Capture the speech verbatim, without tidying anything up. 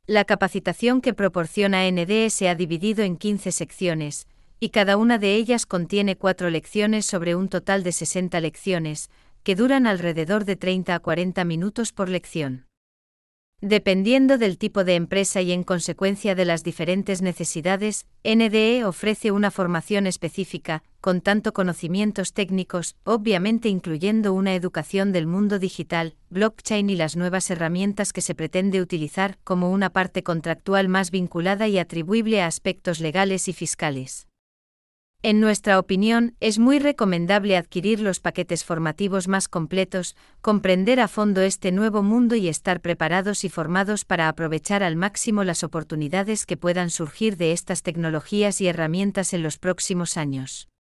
La capacitación que proporciona N D E se ha dividido en quince secciones, y cada una de ellas contiene cuatro lecciones sobre un total de sesenta lecciones, que duran alrededor de treinta a cuarenta minutos por lección. Dependiendo del tipo de empresa y en consecuencia de las diferentes necesidades, N D E ofrece una formación específica, con tanto conocimientos técnicos, obviamente incluyendo una educación del mundo digital, blockchain y las nuevas herramientas que se pretende utilizar, como una parte contractual más vinculada y atribuible a aspectos legales y fiscales. En nuestra opinión, es muy recomendable adquirir los paquetes formativos más completos, comprender a fondo este nuevo mundo y estar preparados y formados para aprovechar al máximo las oportunidades que puedan surgir de estas tecnologías y herramientas en los próximos años.